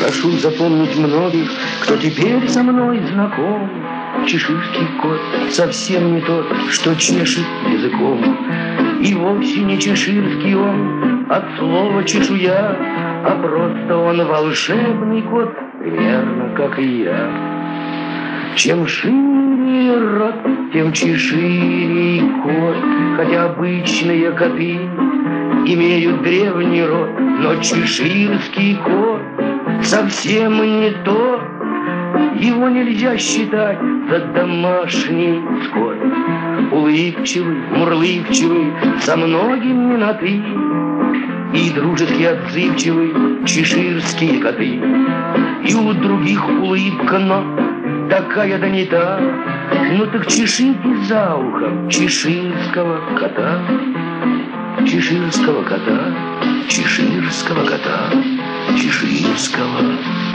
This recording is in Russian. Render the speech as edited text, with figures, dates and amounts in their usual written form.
Прошу запомнить многих, кто теперь со мной знаком. Чеширский кот совсем не тот, что чешет языком. И вовсе не чеширский он от слова чешуя, а просто он волшебный кот, примерно как и я. Чем шире рот, тем чеширей кот, хотя обычные коты имеют древний род, но чеширский кот совсем не то. Его нельзя считать за домашний скот. Улыбчивый, мурлывчивый, со многими на «ты», и дружески отзывчивый чеширские коты. И у других улыбка, но такая да не та. Ну так чешите за ухом чеширского кота. Чеширского кота, чеширского кота, чеширского